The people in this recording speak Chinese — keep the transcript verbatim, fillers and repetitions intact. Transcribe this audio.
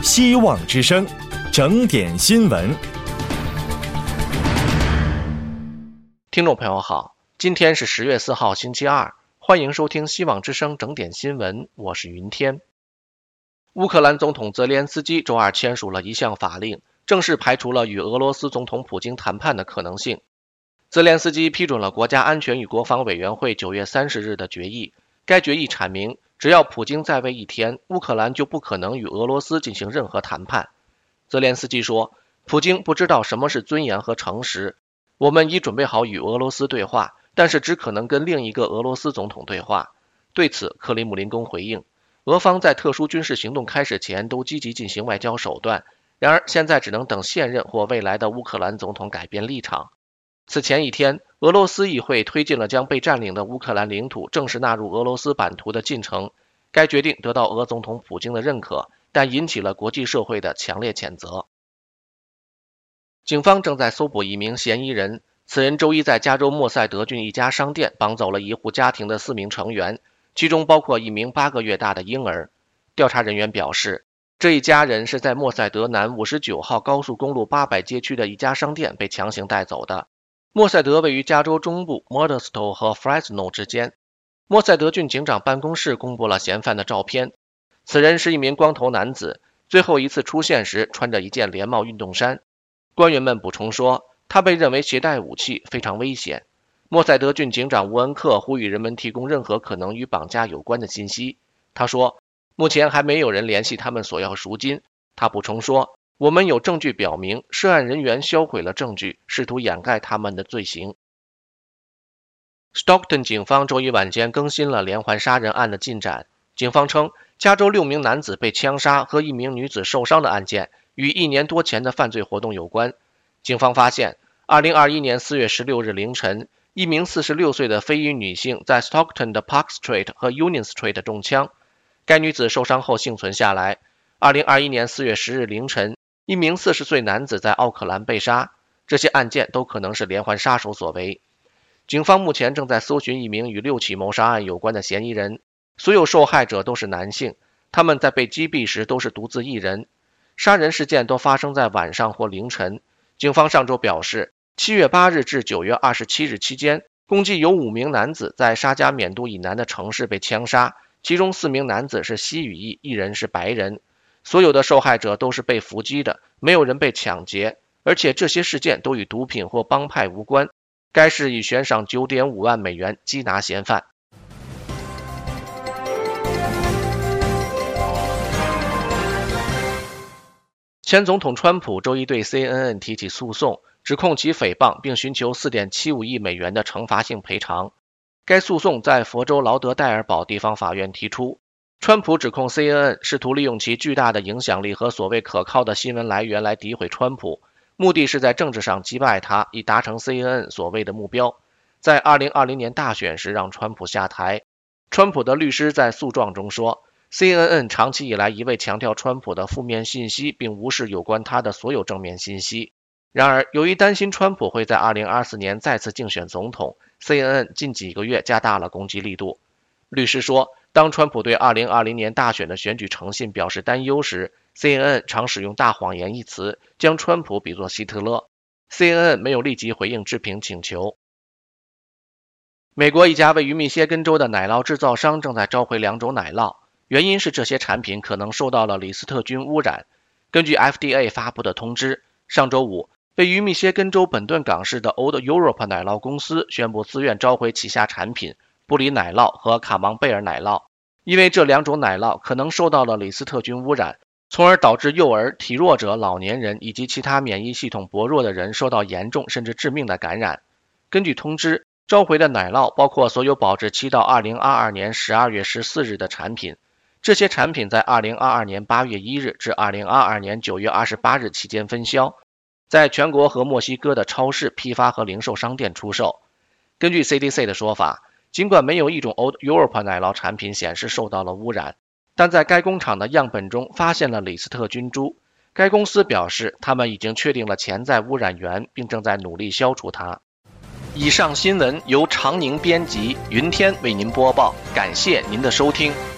希望之声，整点新闻。 听众朋友好，今天是十月四号星期二，欢迎收听希望之声整点新闻，我是云天。乌克兰总统泽连斯基周二签署了一项法令，正式排除了与俄罗斯总统普京谈判的可能性。泽连斯基批准了国家安全与国防委员会九月三十日的决议，该决议阐明，只要普京在位一天，乌克兰就不可能与俄罗斯进行任何谈判。泽连斯基说，普京不知道什么是尊严和诚实，我们已准备好与俄罗斯对话，但是只可能跟另一个俄罗斯总统对话。对此，克里姆林宫回应，俄方在特殊军事行动开始前都积极进行外交手段，然而现在只能等现任或未来的乌克兰总统改变立场。此前一天，俄罗斯议会推进了将被占领的乌克兰领土正式纳入俄罗斯版图的进程，该决定得到俄总统普京的认可，但引起了国际社会的强烈谴责。警方正在搜捕一名嫌疑人，此人周一在加州莫塞德郡一家商店绑走了一户家庭的四名成员，其中包括一名八个月大的婴儿。调查人员表示，这一家人是在莫塞德南五十九号高速公路八百街区的一家商店被强行带走的。莫塞德位于加州中部 Modesto 和 Fresno 之间。莫塞德郡警长办公室公布了嫌犯的照片，此人是一名光头男子，最后一次出现时穿着一件连帽运动衫。官员们补充说，他被认为携带武器，非常危险。莫塞德郡警长沃恩克呼吁人们提供任何可能与绑架有关的信息。他说，目前还没有人联系他们索要赎金。他补充说，我们有证据表明涉案人员销毁了证据，试图掩盖他们的罪行。Stockton 警方周一晚间更新了连环杀人案的进展。警方称，加州六名男子被枪杀和一名女子受伤的案件与一年多前的犯罪活动有关。警方发现，二零二一年四月十六日凌晨，一名四十六岁的非裔女性在 Stockton 的 Park Street 和 Union Street 中枪，该女子受伤后幸存下来。二零二一年四月十日凌晨，一名四十岁男子在奥克兰被杀，这些案件都可能是连环杀手所为。警方目前正在搜寻一名与六起谋杀案有关的嫌疑人，所有受害者都是男性，他们在被击毙时都是独自一人。杀人事件都发生在晚上或凌晨。警方上周表示，七月八日至九月二十七日期间，共计有五名男子在沙加缅度以南的城市被枪杀，其中四名男子是西语裔，一人是白人。所有的受害者都是被伏击的，没有人被抢劫，而且这些事件都与毒品或帮派无关。该市已悬赏 九点五万美元缉拿嫌犯。前总统川普周一对 C N N 提起诉讼，指控其诽谤并寻求 四点七五亿美元的惩罚性赔偿。该诉讼在佛州劳德代尔堡地方法院提出。川普指控 C N N 试图利用其巨大的影响力和所谓可靠的新闻来源来诋毁川普，目的是在政治上击败他，以达成 C N N 所谓的目标，在二零二零年大选时让川普下台。川普的律师在诉状中说， C N N 长期以来一味强调川普的负面信息，并无视有关他的所有正面信息。然而，由于担心川普会在二零二四年再次竞选总统， C N N 近几个月加大了攻击力度。律师说，当川普对二零二零年大选的选举诚信表示担忧时， C N N 常使用大谎言一词，将川普比作希特勒。 C N N 没有立即回应置评请求。美国一家位于密歇根州的奶酪制造商正在召回两种奶酪，原因是这些产品可能受到了李斯特菌污染。根据 F D A 发布的通知，上周五，位于密歇根州本顿港市的 Old Europe 奶酪公司宣布自愿召回旗下产品布里奶酪和卡芒贝尔奶酪，因为这两种奶酪可能受到了李斯特菌污染，从而导致幼儿、体弱者、老年人以及其他免疫系统薄弱的人受到严重甚至致命的感染。根据通知，召回的奶酪包括所有保质期到二零二二年十二月十四日的产品，这些产品在二零二二年八月一日至二零二二年九月二十八日期间分销，在全国和墨西哥的超市、批发和零售商店出售。根据 C D C 的说法，尽管没有一种 Old Europe 奶酪产品显示受到了污染，但在该工厂的样本中发现了李斯特菌株。该公司表示，他们已经确定了潜在污染源，并正在努力消除它。以上新闻由常宁编辑，云天为您播报，感谢您的收听。